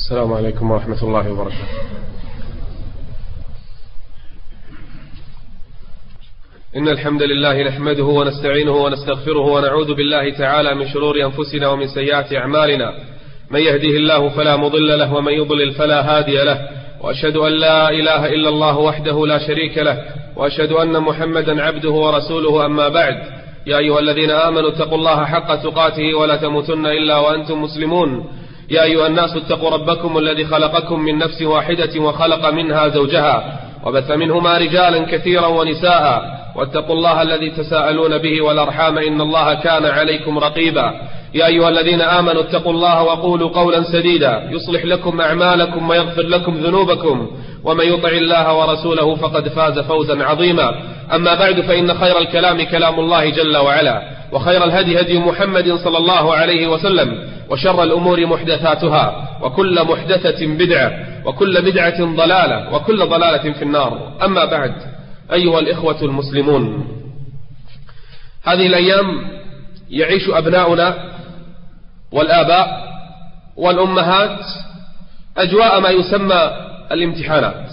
السلام عليكم ورحمة الله وبركاته. إن الحمد لله نحمده ونستعينه ونستغفره ونعوذ بالله تعالى من شرور أنفسنا ومن سيئات أعمالنا. من يهده الله فلا مضل له ومن يضلل فلا هادي له، وأشهد أن لا إله إلا الله وحده لا شريك له، وأشهد أن محمدا عبده ورسوله. أما بعد، يا أيها الذين آمنوا اتقوا الله حق تقاته ولا تموتن إلا وأنتم مسلمون. يا أيها الناس اتقوا ربكم الذي خلقكم من نفس واحدة وخلق منها زوجها وبث منهما رجالا كثيرا ونساء، واتقوا الله الذي تساءلون به والأرحام إن الله كان عليكم رقيبا. يا أيها الذين آمنوا اتقوا الله وقولوا قولا سديدا يصلح لكم أعمالكم ويغفر لكم ذنوبكم، ومن يطع الله ورسوله فقد فاز فوزا عظيما. أما بعد، فإن خير الكلام كلام الله جل وعلا، وخير الهدي هدي محمد صلى الله عليه وسلم، وشر الأمور محدثاتها، وكل محدثة بدعة، وكل بدعة ضلالة، وكل ضلالة في النار. أما بعد، أيها الإخوة المسلمون، هذه الأيام يعيش أبناؤنا والآباء والأمهات أجواء ما يسمى الامتحانات،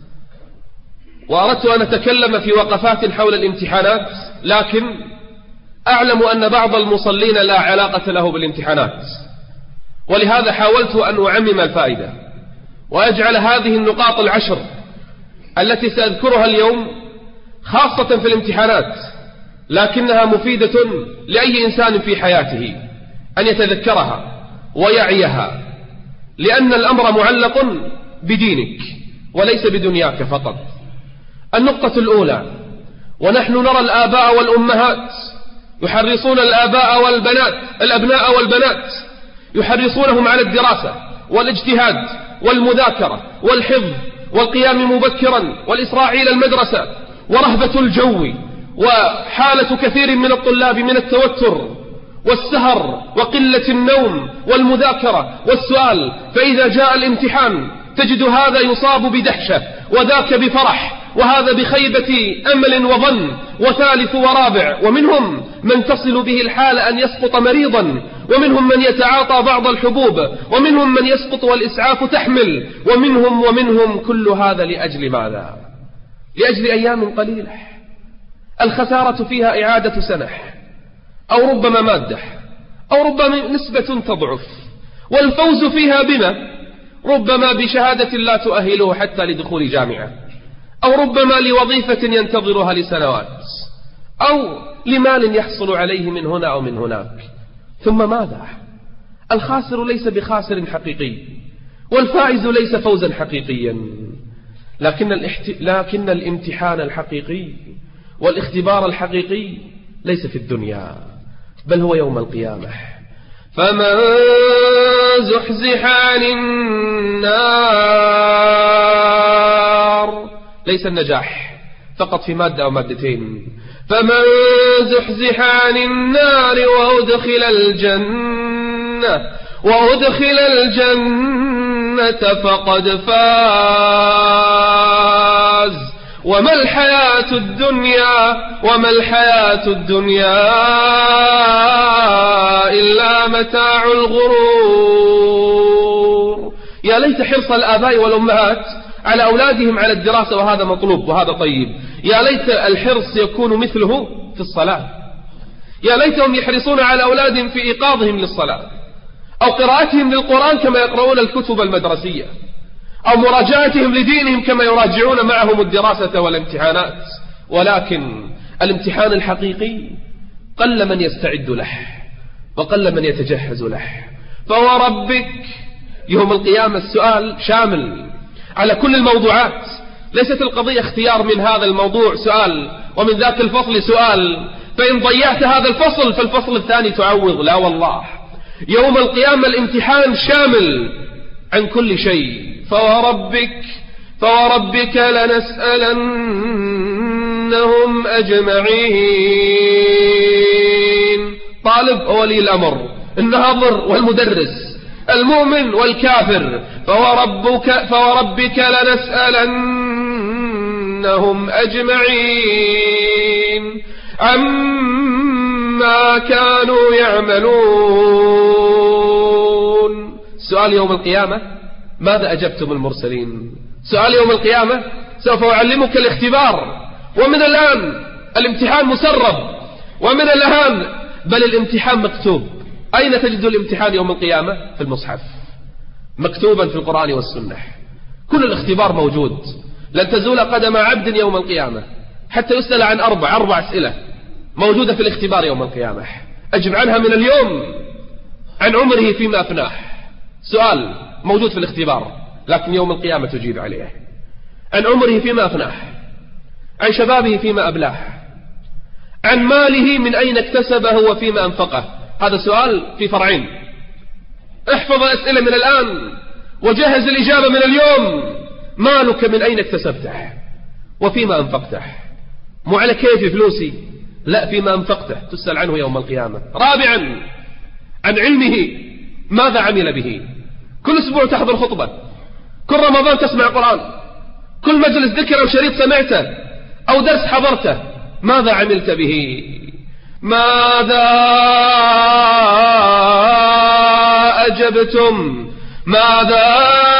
وأردت أن أتكلم في وقفات حول الامتحانات، لكن أعلم أن بعض المصلين لا علاقة له بالامتحانات، ولهذا حاولت أن أعمم الفائدة وأجعل هذه النقاط العشر التي سأذكرها اليوم خاصة في الامتحانات، لكنها مفيدة لأي إنسان في حياته أن يتذكرها ويعيها، لأن الأمر معلق بدينك وليس بدنياك فقط. النقطة الأولى: ونحن نرى الآباء والأمهات يحرصون الأبناء والبنات يحرصونهم على الدراسة والاجتهاد والمذاكرة والحفظ والقيام مبكرا والإسراع إلى المدرسة، ورهبة الجو، وحالة كثير من الطلاب من التوتر والسهر وقلة النوم والمذاكرة والسؤال، فإذا جاء الامتحان تجد هذا يصاب بدهشة وذاك بفرح وهذا بخيبة أمل وظن وثالث ورابع، ومنهم من تصل به الحال أن يسقط مريضا، ومنهم من يتعاطى بعض الحبوب، ومنهم من يسقط والإسعاف تحمل، ومنهم كل هذا لأجل ماذا؟ لأجل أيام قليلة الخسارة فيها إعادة سنة، أو ربما مادة، أو ربما نسبة تضعف، والفوز فيها بما؟ ربما بشهادة لا تؤهله حتى لدخول جامعة، أو ربما لوظيفة ينتظرها لسنوات، أو لمال يحصل عليه من هنا أو من هناك. ثم ماذا؟ الخاسر ليس بخاسر حقيقي، والفائز ليس فوزا حقيقيا، لكن الامتحان الحقيقي والاختبار الحقيقي ليس في الدنيا، بل هو يوم القيامة. فمن زحزح عن النار، ليس النجاح فقط في مادة أو مادتين، فمن زحزح عن النار وأدخل الجنة فقد فاز، وما الحياة الدنيا إلا متاع الغرور. يا ليت حرص الآباء والأمهات على أولادهم على الدراسة، وهذا مطلوب وهذا طيب. يا ليت الحرص يكون مثله في الصلاة، يا ليتهم يحرصون على أولادهم في إيقاظهم للصلاة، أو قراءتهم للقرآن كما يقرؤون الكتب المدرسية، أو مراجعتهم لدينهم كما يراجعون معهم الدراسة والامتحانات. ولكن الامتحان الحقيقي قل من يستعد له وقل من يتجهز له. فوربك يوم القيامة السؤال شامل على كل الموضوعات، ليست القضية اختيار من هذا الموضوع سؤال ومن ذاك الفصل سؤال، فإن ضيعت هذا الفصل فالفصل الثاني تعوض. لا والله، يوم القيامة الامتحان شامل عن كل شيء. فوربك لنسألنهم أجمعين. طالب وولي الأمر، الناظر والمدرس، المؤمن والكافر. فوربك لنسألنهم أجمعين عما كانوا يعملون. السؤال يوم القيامة ماذا أجبتم المرسلين؟ سؤال يوم القيامة سوف أعلمك الاختبار، ومن الآن الامتحان مسرب، ومن الآن بل الامتحان مكتوب. أين تجد الامتحان يوم القيامة؟ في المصحف، مكتوبا في القرآن والسنة. كل الاختبار موجود، لن تزول قدم عبد يوم القيامة حتى يسأل عن أربع أسئلة موجودة في الاختبار يوم القيامة. أجب عنها من اليوم. عن عمره فيما أفناه، سؤال موجود في الاختبار لكن يوم القيامة تجيب عليه. عن عمره فيما أفناه، عن شبابه فيما أبلاه، عن ماله من أين اكتسبه وفيما أنفقه. هذا سؤال في فرعين. احفظ أسئلة من الآن وجهز الإجابة من اليوم. مالك من أين اكتسبته وفيما أنفقته؟ مو على كيفي فلوسي، لا، فيما أنفقته تسأل عنه يوم القيامة. رابعا عن علمه، ماذا عمل به؟ كل أسبوع تحضر خطبة، كل رمضان تسمع قرآن، كل مجلس ذكر أو شريط سمعته أو درس حضرته، ماذا عملت به؟ ماذا أجبتم؟ ماذا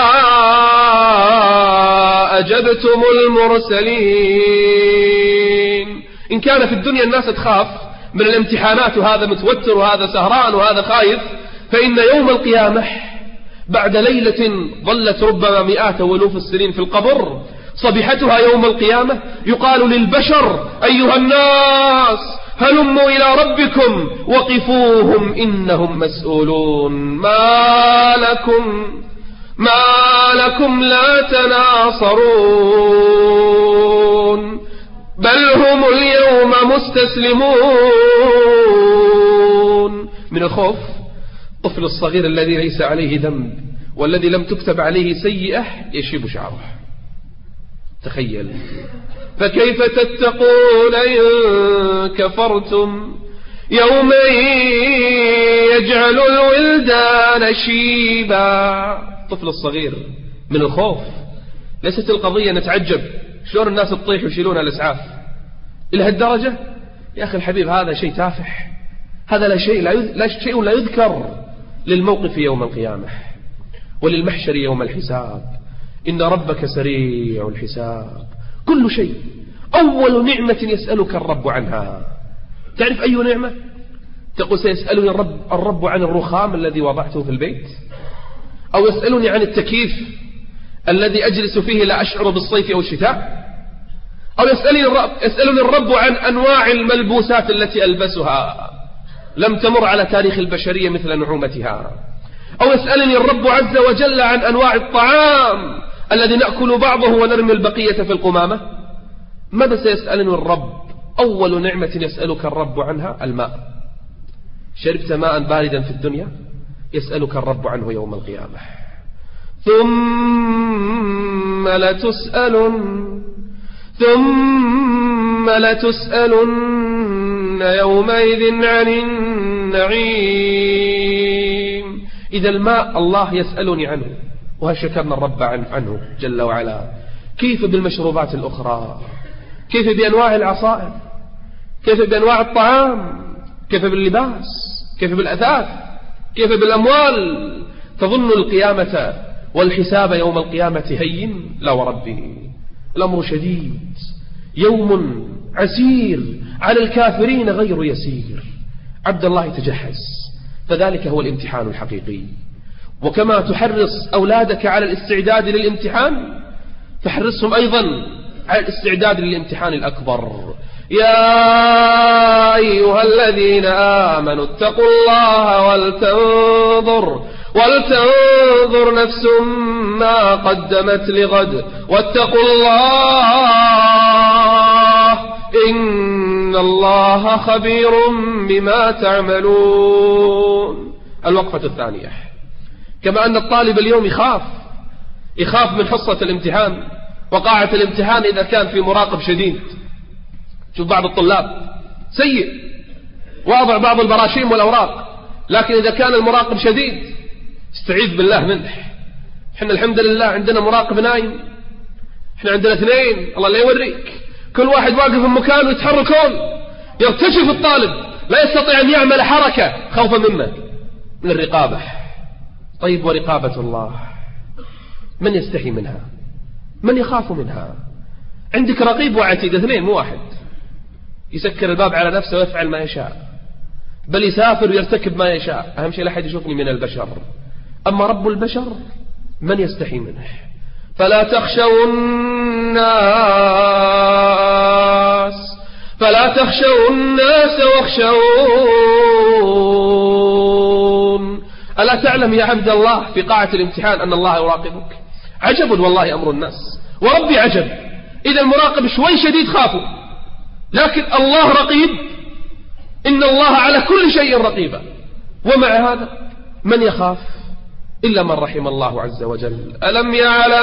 أجبتم المرسلين؟ إن كان في الدنيا الناس تخاف من الامتحانات، وهذا متوتر وهذا سهران وهذا خايف، فإن يوم القيامة بعد ليلة ظلت ربما مئات وألوف السنين في القبر، صبيحتها يوم القيامة يقال للبشر: أيها الناس هلموا إلى ربكم وقفوهم إنهم مسؤولون. ما لكم لا تناصرون بل هم اليوم مستسلمون. من الخوف الطفل الصغير الذي ليس عليه ذنب والذي لم تكتب عليه سيئة يشيب شعره. تخيل، فكيف تتقون إن كفرتم يوما يجعل الولدان شيبا. الطفل الصغير من الخوف. ليست القضية نتعجب شلون الناس تطيح ويشيلونها الإسعاف إلى هالدرجة. يا أخي الحبيب، هذا شيء تافه، هذا لا شيء لا يذكر للموقف يوم القيامة وللمحشر يوم الحساب. إن ربك سريع الحساب. كل شيء أول نعمة يسألك الرب عنها. تعرف أي نعمة؟ تقول: سيسألني الرب عن الرخام الذي وضعته في البيت، أو يسألني عن التكييف الذي أجلس فيه لا أشعر بالصيف أو الشتاء، أو يسألني الرب عن أنواع الملبوسات التي ألبسها لم تمر على تاريخ البشرية مثل نعومتها، أو يسألني الرب عز وجل عن أنواع الطعام الذي نأكل بعضه ونرمي البقية في القمامة. ماذا سيسألني الرب؟ أول نعمة يسألك الرب عنها الماء. شربت ماء باردا في الدنيا؟ يسألك الرب عنه يوم القيامة. ثم لتسألن يومئذ عن النعيم. إذا الماء الله يسألني عنه، وهل شكرنا الرب عنه جل وعلا؟ كيف بالمشروبات الأخرى؟ كيف بأنواع العصائر؟ كيف بأنواع الطعام؟ كيف باللباس؟ كيف بالأثاث؟ كيف بالأموال؟ تظن القيامة والحساب يوم القيامة هين؟ لا وربه، الأمر شديد، يوم عسير على الكافرين غير يسير. عبد الله تجهز، فذلك هو الامتحان الحقيقي. وكما تحرص أولادك على الاستعداد للامتحان، فحرصهم أيضا على الاستعداد للامتحان الأكبر. يا أيها الذين آمنوا اتقوا الله ولتنظر نفس ما قدمت لغد واتقوا الله إن الله خبير بما تعملون. الوقفة الثانية: كما أن الطالب اليوم يخاف من حصة الامتحان وقاعة الامتحان إذا كان في مراقب شديد. شوف بعض الطلاب سيء واضع بعض البراشيم والأوراق، لكن إذا كان المراقب شديد استعيذ بالله منه. احنا الحمد لله عندنا مراقب نايم، احنا عندنا 2، الله لا يوريك، كل واحد واقف في مكانه يتحركون، يرتجف الطالب لا يستطيع أن يعمل حركة خوفا منه من الرقابة. طيب ورقابة الله؟ من يستحي منها؟ من يخاف منها؟ عندك رقيب وعتيد، اثنين مو واحد، يسكر الباب على نفسه ويفعل ما يشاء، بل يسافر ويرتكب ما يشاء. أهم شيء لا أحد يشوفني من البشر. أما رب البشر من يستحي منه؟ فلا تخشوا الناس واخشون. ألا تعلم يا عبد الله في قاعة الامتحان أن الله يراقبك؟ عجب والله أمر الناس، وربي عجب. إذا المراقب شوي شديد خافوا، لكن الله رقيب، إن الله على كل شيء رقيب. ومع هذا من يخاف إلا من رحم الله عز وجل. ألم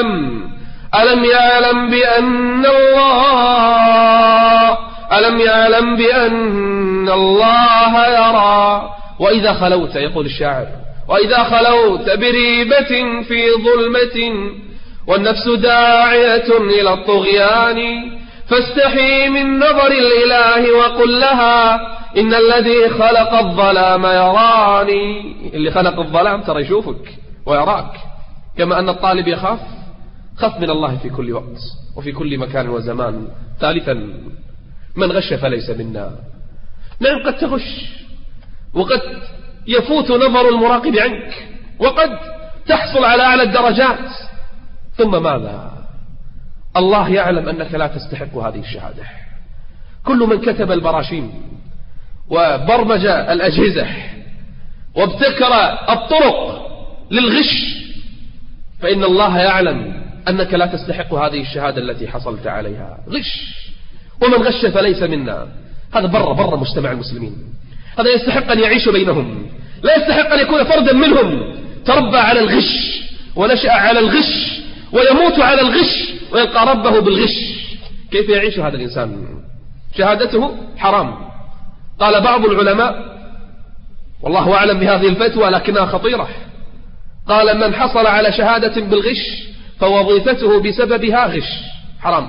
يعلم بأن الله يرى. وإذا خلوت، يقول الشاعر، وإذا خلوت بريبة في ظلمة والنفس داعية إلى الطغيان فاستحي من نظر الإله وقل لها إن الذي خلق الظلام يراني. اللي خلق الظلام ترى يشوفك ويراك. كما أن الطالب يخاف، خف من الله في كل وقت وفي كل مكان وزمان. ثالثا، من غش فليس منا. نعم، قد تغش وقد يفوت نظر المراقب عنك وقد تحصل على أعلى الدرجات، ثم ماذا؟ الله يعلم أنك لا تستحق هذه الشهادة. كل من كتب البراشيم وبرمج الأجهزة وابتكر الطرق للغش فإن الله يعلم أنك لا تستحق هذه الشهادة التي حصلت عليها. غش، ومن غش فليس منا. هذا برا مجتمع المسلمين، هذا يستحق أن يعيش بينهم، لا يستحق أن يكون فردا منهم تربى على الغش ونشأ على الغش ويموت على الغش ويلقى ربه بالغش. كيف يعيش هذا الإنسان؟ شهادته حرام. قال بعض العلماء، والله أعلم بهذه الفتوى لكنها خطيرة، قال من حصل على شهادة بالغش فوظيفته بسببها غش. حرام.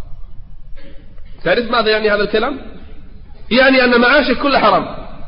تعرف ماذا يعني هذا الكلام؟ يعني أن معاشك كله حرام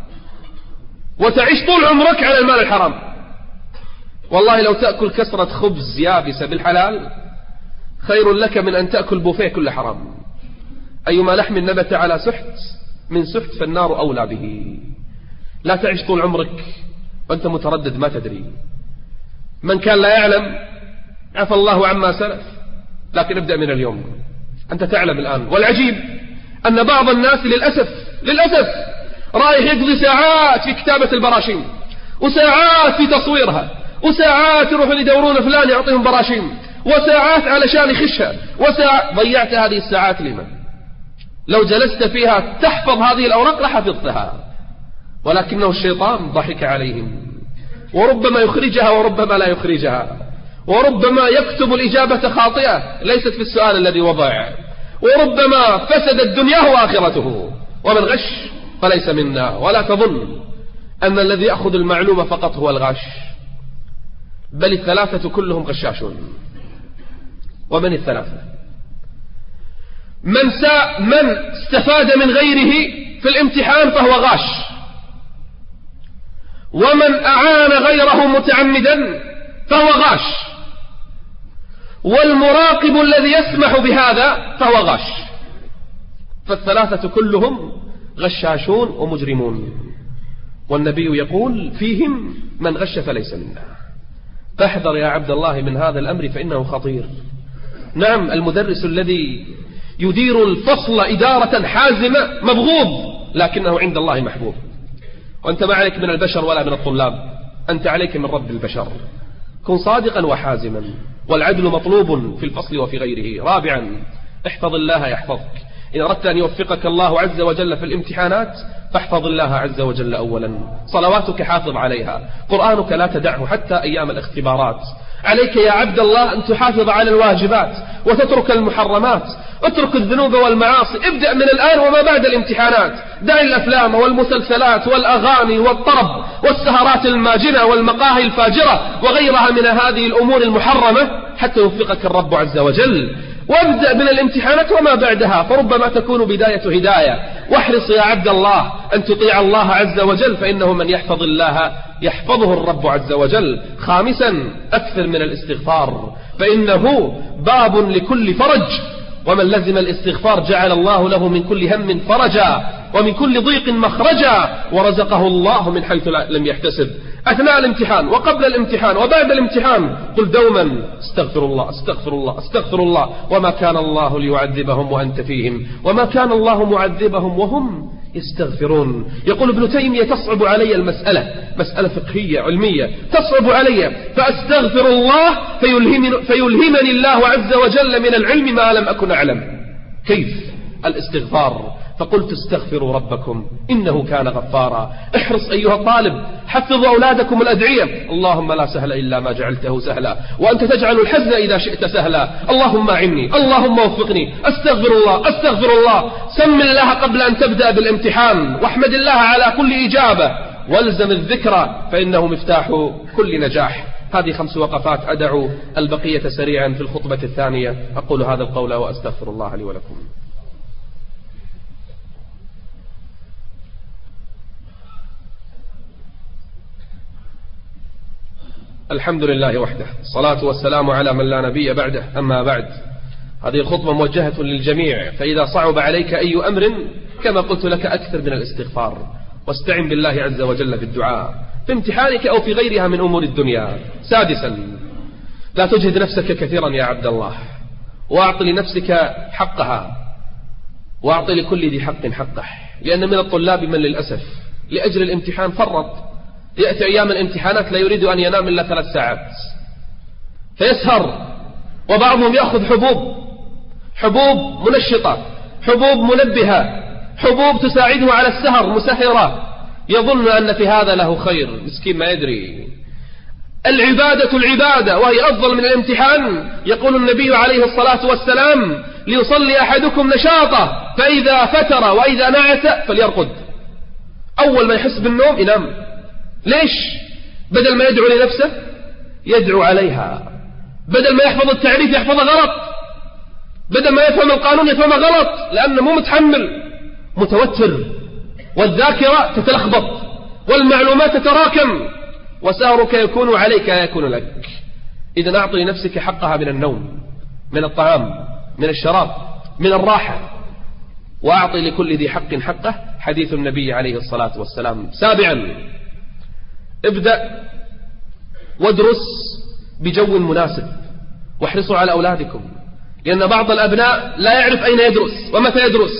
وتعيش طول عمرك على المال الحرام. والله لو تأكل كسرة خبز يابسة بالحلال خير لك من أن تأكل بوفيه كله حرام. أيما لحم نبت على سحت من سحت فالنار أولى به. لا تعيش طول عمرك وأنت متردد ما تدري. من كان لا يعلم عفى الله عما سلف، لكن ابدأ من اليوم، أنت تعلم الآن. والعجيب أن بعض الناس للأسف رايح يقضي ساعات في كتابة البراشيم وساعات في تصويرها وساعات يروحون يدورون فلان يعطيهم براشيم وساعات علشان يخشها ضيعت هذه الساعات لمن؟ لو جلست فيها تحفظ هذه الأوراق لحفظتها، ولكنه الشيطان ضحك عليهم، وربما يخرجها وربما لا يخرجها، وربما يكتب الإجابة خاطئة ليست في السؤال الذي وضع، وربما فسدت دنياه وآخرته. ومن غش فليس منا. ولا تظن أن الذي يأخذ المعلومة فقط هو الغاش، بل الثلاثة كلهم غشاشون. ومن الثلاثة؟ من استفاد من غيره في الامتحان فهو غاش، ومن أعان غيره متعمدا فهو غاش، والمراقب الذي يسمح بهذا فهو غاش. فالثلاثة كلهم غشاشون ومجرمون. والنبي يقول فيهم من غش فليس منا. فاحذر يا عبد الله من هذا الأمر فإنه خطير. نعم، المدرس الذي يدير الفصل إدارة حازمة مبغوض، لكنه عند الله محبوب. وأنت ما عليك من البشر ولا من الطلاب، أنت عليك من رب البشر. كن صادقا وحازما، والعدل مطلوب في الفصل وفي غيره. رابعا، احفظ الله يحفظك. إن أردت أن يوفقك الله عز وجل في الامتحانات فاحفظ الله عز وجل أولا. صلواتك حافظ عليها، قرآنك لا تدعه حتى أيام الاختبارات. عليك يا عبد الله أن تحافظ على الواجبات وتترك المحرمات، اترك الذنوب والمعاصي. ابدأ من الآن وما بعد الامتحانات. دع الأفلام والمسلسلات والأغاني والطرب والسهرات الماجنة والمقاهي الفاجرة وغيرها من هذه الأمور المحرمة حتى يوفقك الرب عز وجل. وابدأ من الامتحانات وما بعدها، فربما تكون بداية هداية. واحرص يا عبد الله أن تطيع الله عز وجل، فإنه من يحفظ الله يحفظه الرب عز وجل. خامسا، أكثر من الاستغفار. فإنه باب لكل فرج، ومن لزم الاستغفار جعل الله له من كل هم فرجا ومن كل ضيق مخرجا، ورزقه الله من حيث لم يحتسب. أثناء الامتحان وقبل الامتحان وبعد الامتحان قل دوما استغفر الله استغفر الله استغفر الله، وما كان الله ليعذبهم وأنت فيهم وما كان الله معذبهم وهم يستغفرون. يقول ابن تيمية تصعب علي المسألة، مسألة فقهية علمية تصعب علي، فأستغفر الله فيلهمني الله عز وجل من العلم ما لم أكن أعلم. كيف الاستغفار؟ فقلت استغفروا ربكم إنه كان غفارا. احرص أيها الطالب، حفظوا أولادكم الأدعية: اللهم لا سهل إلا ما جعلته سهلا وأنت تجعل الحزن إذا شئت سهلا، اللهم أعني، اللهم وفقني، أستغفر الله أستغفر الله. سم الله قبل أن تبدأ بالامتحان، واحمد الله على كل إجابة، والزم الذكرى فإنه مفتاح كل نجاح. هذه 5 وقفات، أدعو البقية سريعا في الخطبة الثانية. أقول هذا القول وأستغفر الله لي ولكم. الحمد لله وحده، الصلاة والسلام على من لا نبي بعده، أما بعد. هذه الخطبة موجهة للجميع، فإذا صعب عليك أي أمر كما قلت لك أكثر من الاستغفار، واستعن بالله عز وجل في الدعاء في امتحانك أو في غيرها من أمور الدنيا. 6. لا تجهد نفسك كثيرا يا عبد الله، وأعط لنفسك حقها، وأعط لكل ذي حق حقه، لأن من الطلاب من للأسف لأجل الامتحان فرط، يأتي أيام الامتحانات لا يريد أن ينام إلا 3 ساعات فيسهر، وبعضهم يأخذ حبوب منشطة، حبوب منبهة، حبوب تساعده على السهر مسهرة، يظن أن في هذا له خير، مسكين ما يدري. العبادة وهي أفضل من الامتحان. يقول النبي عليه الصلاة والسلام: ليصلي أحدكم نشاطه فإذا فتر وإذا نعس فليرقد. أول ما يحس بالنوم ينام. ليش؟ بدل ما يدعو لنفسه يدعو عليها، بدل ما يحفظ التعريف يحفظه غلط، بدل ما يفهم القانون يفهمه غلط، لأنه مو متحمل، متوتر، والذاكرة تتلخبط، والمعلومات تتراكم، وسهرك يكون عليك يكون لك. إذن أعطي لنفسك حقها من النوم، من الطعام، من الشراب، من الراحة، وأعطي لكل ذي حق حقه، حديث النبي عليه الصلاة والسلام. 7. ابدأ وادرس بجو مناسب، واحرصوا على أولادكم، لأن بعض الأبناء لا يعرف أين يدرس ومتى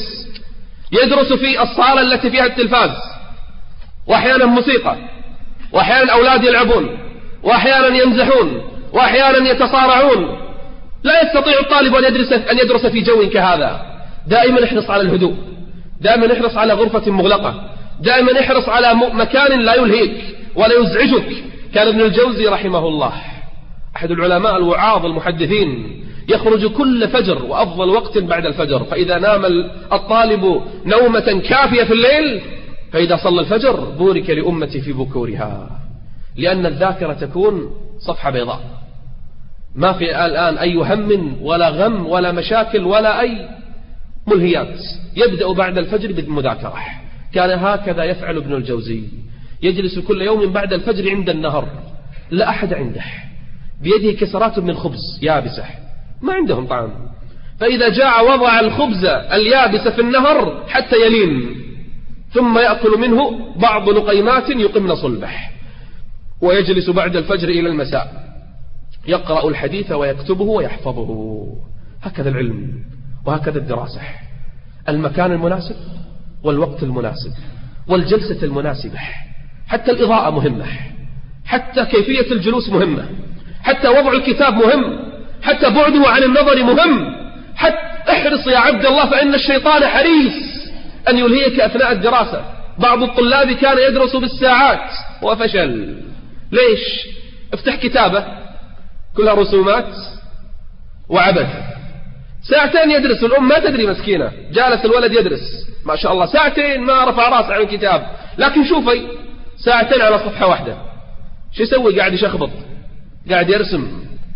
يدرس في الصالة التي فيها التلفاز، وأحيانا موسيقى، وأحيانا أولاد يلعبون، وأحيانا يمزحون، وأحيانا يتصارعون. لا يستطيع الطالب أن يدرس في جو كهذا. دائما احرص على الهدوء، دائما احرص على غرفة مغلقة، دائما احرص على مكان لا يلهيك ولا يزعجك. كان ابن الجوزي رحمه الله أحد العلماء الوعاظ المحدثين يخرج كل فجر، وأفضل وقت بعد الفجر، فإذا نام الطالب نومة كافية في الليل، فإذا صلى الفجر بورك لأمتي في بكورها، لأن الذاكرة تكون صفحة بيضاء، ما في الآن أي هم ولا غم ولا مشاكل ولا أي ملهيات. يبدأ بعد الفجر بالمذاكرة. كان هكذا يفعل ابن الجوزي، يجلس كل يوم بعد الفجر عند النهر، لا أحد عنده، بيده كسرات من خبز يابسة، ما عندهم طعام، فإذا جاء وضع الخبز اليابس في النهر حتى يلين، ثم يأكل منه بعض لقيمات يقمن صلبه، ويجلس بعد الفجر إلى المساء يقرأ الحديث ويكتبه ويحفظه. هكذا العلم وهكذا الدراسة، المكان المناسب والوقت المناسب والجلسة المناسبة، حتى الإضاءة مهمة، حتى كيفية الجلوس مهمة، حتى وضع الكتاب مهم، حتى بعده عن النظر مهم. حتى احرص يا عبد الله، فإن الشيطان حريص أن يلهيك أثناء الدراسة. بعض الطلاب كان يدرس بالساعات وفشل. ليش؟ افتح كتابة كلها رسومات وعبث، 2 ساعات يدرس، الأم ما تدري مسكينة، جالس الولد يدرس ما شاء الله 2 ساعات ما رفع راسه عن الكتاب، لكن شوفي 2 ساعات على صفحة واحدة، شو يسوي؟ قاعد يشخبط، قاعد يرسم،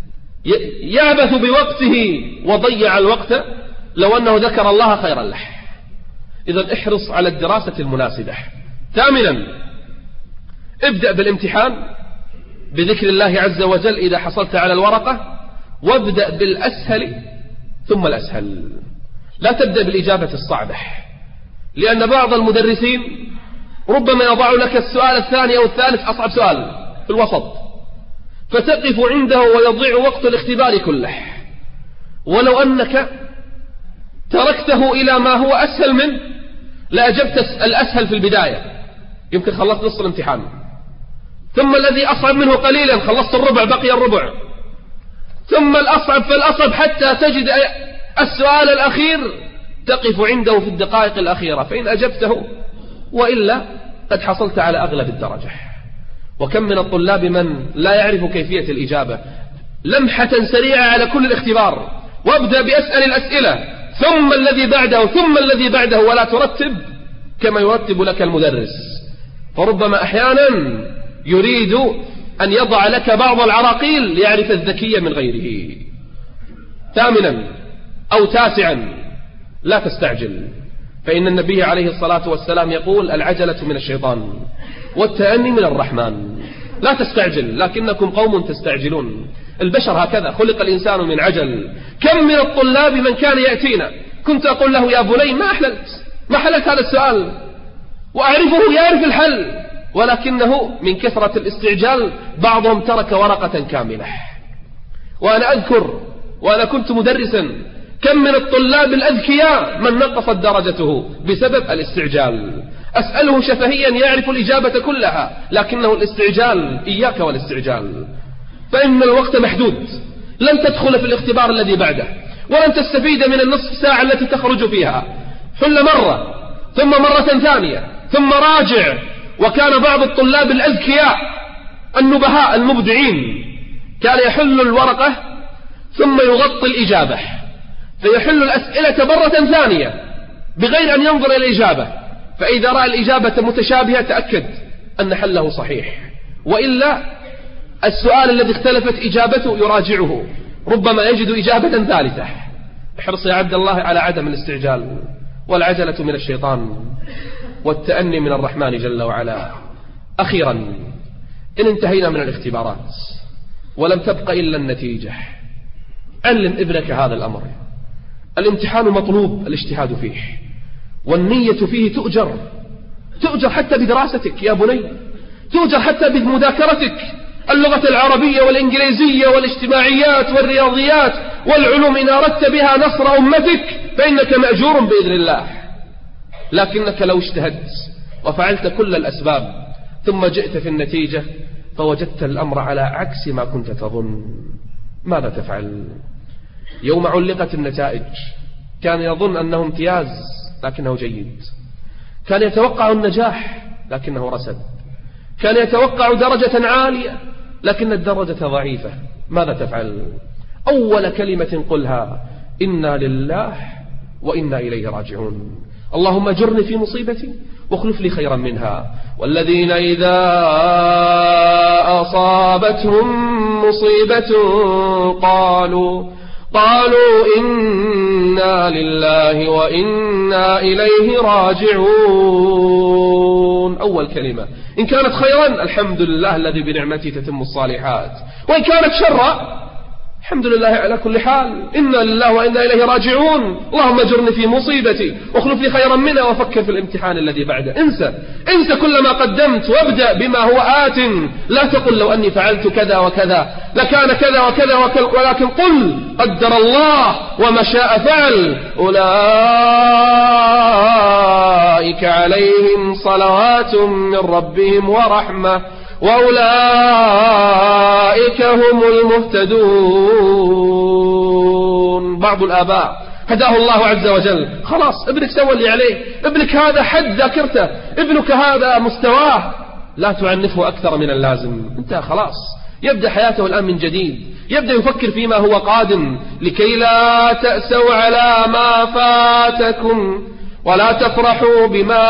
يعبث بوقته وضيع الوقت لو أنه ذكر الله خيرا له. إذن احرص على الدراسة المناسبة. 8. ابدأ بالامتحان بذكر الله عز وجل إذا حصلت على الورقة، وابدأ بالأسهل ثم الأسهل، لا تبدأ بالإجابة الصعبة، لأن بعض المدرسين ربما يضع لك السؤال الثاني أو الثالث أصعب سؤال في الوسط، فتقف عنده ويضيع وقت الاختبار كله. ولو أنك تركته إلى ما هو أسهل منه لأجبت الأسهل في البداية، يمكن خلصت نصف الامتحان، ثم الذي أصعب منه قليلا خلصت الربع بقي الربع، ثم الأصعب فالأصعب حتى تجد السؤال الأخير تقف عنده في الدقائق الأخيرة، فإن أجبته وإلا قد حصلت على أغلب الدرجة. وكم من الطلاب من لا يعرف كيفية الإجابة، لمحة سريعة على كل الاختبار، وابدأ بأسأل الأسئلة ثم الذي بعده ثم الذي بعده، ولا ترتب كما يرتب لك المدرس، فربما أحيانا يريد أن يضع لك بعض العراقيل ليعرف الذكي من غيره. ثامنا أو تاسعا، لا تستعجل، فإن النبي عليه الصلاة والسلام يقول: العجلة من الشيطان والتأني من الرحمن. لا تستعجل، لكنكم قوم تستعجلون. البشر هكذا، خلق الإنسان من عجل. كم من الطلاب من كان يأتينا كنت أقول له: يا بني ما حلت هذا السؤال، وأعرفه يعرف الحل، ولكنه من كثرة الاستعجال بعضهم ترك ورقة كاملة. وأنا أذكر وأنا كنت مدرسا كم من الطلاب الأذكياء من نقصت درجته بسبب الاستعجال. أسأله شفهيا يعرف الإجابة كلها، لكنه الاستعجال. إياك والاستعجال، فإن الوقت محدود، لن تدخل في الاختبار الذي بعده، ولن تستفيد من النصف ساعة التي تخرج فيها. حل مرة ثم مرة ثانية ثم راجع. وكان بعض الطلاب الأذكياء النبهاء المبدعين كان يحل الورقة ثم يغطي الإجابة، فيحل الأسئلة مرة ثانية بغير أن ينظر إلى الإجابة، فإذا رأى الإجابة متشابهة تأكد أن حله صحيح، وإلا السؤال الذي اختلفت إجابته يراجعه، ربما يجد إجابة ثالثة. احرص يا عبد الله على عدم الاستعجال، والعجلة من الشيطان والتأني من الرحمن جل وعلا. أخيرا، إن انتهينا من الاختبارات ولم تبق إلا النتيجة، علم ابنك هذا الأمر. الامتحان مطلوب الاجتهاد فيه، والنية فيه تؤجر حتى بدراستك يا بني، تؤجر حتى بمذاكرتك اللغة العربية والإنجليزية والاجتماعيات والرياضيات والعلوم، إن أردت بها نصر أمتك فإنك مأجور بإذن الله. لكنك لو اجتهدت وفعلت كل الأسباب ثم جئت في النتيجة فوجدت الأمر على عكس ما كنت تظن، ماذا تفعل؟ يوم علقت النتائج كان يظن أنه امتياز لكنه جيد، كان يتوقع النجاح لكنه رسب، كان يتوقع درجة عالية لكن الدرجة ضعيفة. ماذا تفعل؟ أول كلمة قلها: إنا لله وإنا إليه راجعون. اللهم اجرني في مصيبتي واخلف لي خيرا منها. والذين إذا أصابتهم مصيبة قالوا إنا لله وإنا إليه راجعون. أول كلمة. إن كانت خيرا الحمد لله الذي بنعمته تتم الصالحات، وإن كانت شرا الحمد لله على كل حال، إنا لله وإنا إليه راجعون. اللهم اجرني في مصيبتي واخلف لي خيرا منها، وفكر في الامتحان الذي بعده. انسى كل ما قدمت وابدأ بما هو آت. لا تقل لو أني فعلت كذا وكذا لكان كذا وكذا ولكن قل قدر الله وما شاء فعل. أولئك عليهم صلوات من ربهم ورحمة وأولئك هم المهتدون. بعض الآباء هداه الله عز وجل، خلاص ابنك سوى اللي عليه، ابنك هذا حد ذاكرته، ابنك هذا مستواه، لا تعنفه أكثر من اللازم. انت خلاص يبدأ حياته الآن من جديد، يبدأ يفكر فيما هو قادم، لكي لا تأسوا على ما فاتكم ولا تفرحوا بما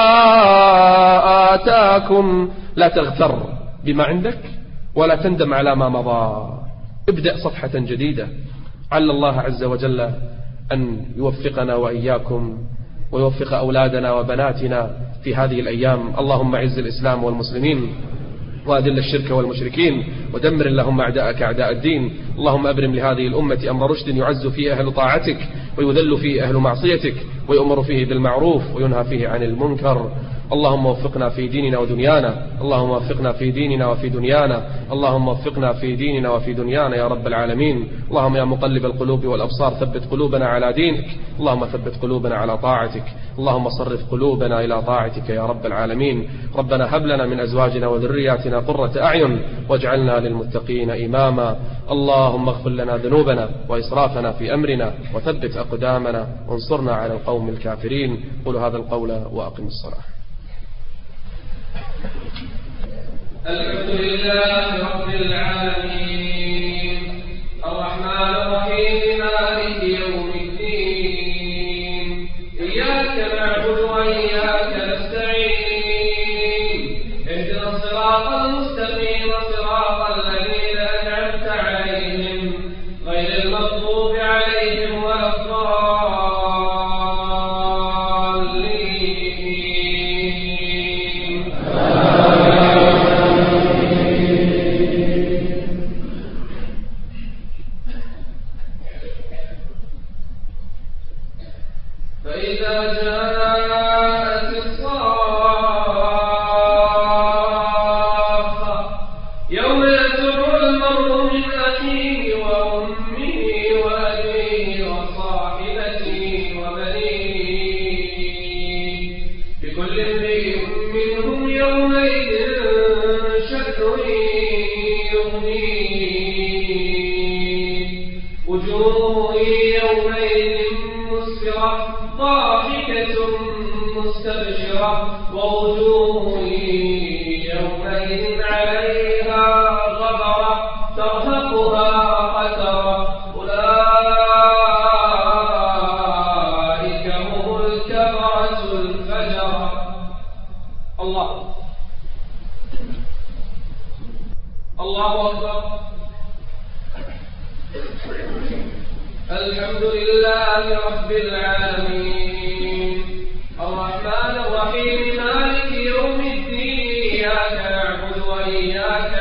آتاكم. لا تغتر بما عندك ولا تندم على ما مضى. ابدأ صفحة جديدة. عل الله عز وجل أن يوفقنا وإياكم ويوفق أولادنا وبناتنا في هذه الأيام. اللهم أعز الإسلام والمسلمين وأذل الشرك والمشركين، ودمر اللهم أعداءك أعداء الدين. اللهم أبرم لهذه الأمة أمر رشد يعز فيه أهل طاعتك ويذل فيه أهل معصيتك، ويؤمر فيه بالمعروف وينهى فيه عن المنكر. اللهم وفقنا في ديننا ودنيانا، اللهم وفقنا في ديننا وفي دنيانا، اللهم وفقنا في ديننا وفي دنيانا يا رب العالمين. اللهم يا مقلب القلوب والأبصار ثبت قلوبنا على دينك، اللهم ثبت قلوبنا على طاعتك، اللهم صرف قلوبنا إلى طاعتك يا رب العالمين. ربنا هب لنا من أزواجنا وذرياتنا قرة أعين واجعلنا للمتقين إماما. اللهم اغفر لنا ذنوبنا وإسرافنا في أمرنا وثبت أقدامنا وانصرنا على القوم الكافرين. قولوا هذا القول وأقم الصلاة. الحمد لله رب العالمين الرحمن الرحيم مالك يوم الدين إياك نعبد وإياك نستعين اهدنا الصراط المستقيم صراط الذين أنعمت عليهم غير المغضوب عليهم ولا الضالين. فإذا جاءت الصاخة يوم يفر المرء من أخيه وأمه وأبيه وصاحبته وبنيه لكل امرئ منهم يومئذ شأن يغنيه وجوه يومئذ مسفرة ضاحكة مستبشرة ووجوه يومئذ عليها غبرة ترهقها قترة أولئك هم الكفرة الفجرة. الله أكبر. الحمد لله رب العالمين الرحمن الرحيم مالك يوم الدين إياك نعبد وإياك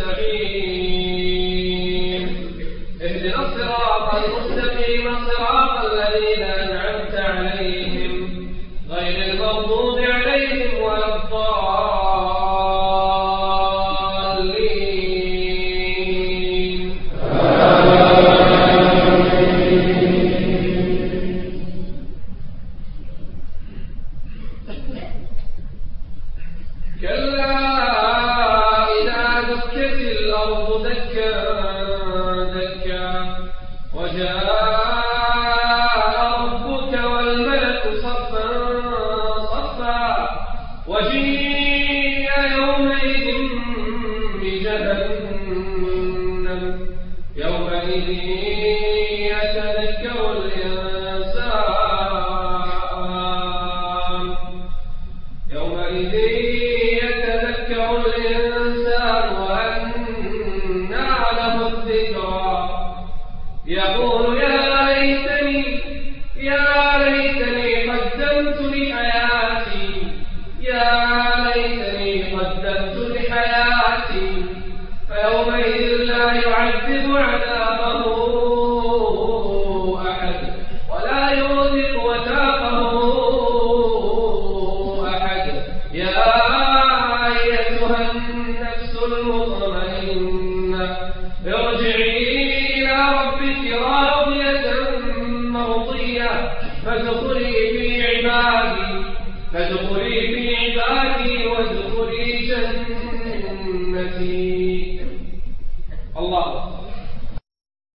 نستعين اهدنا الصراط المستقيم صراط الذين أنعمت عليهم غير المغضوب عليهم ولا الضالين. كلا إذا دكت الأرض دكا دكا وجاء ربك والملك صفا صفا وجيء يومئذ بجهنم يومئذ يتذكر الإنسان يومئذ يتذكر الإنسان وأنى له الذكرى يقول يا ليتني قدمت لحياتي يا ليتني قدمت لحياتي فيومئذ لا يعذب عذابه أحد ولا يوثق وثاقه أحد. يا أيتها النفس المطمئنة ارجعي إلى ربك راضية مرضية فادخلي في عبادي وادخلي جنتي.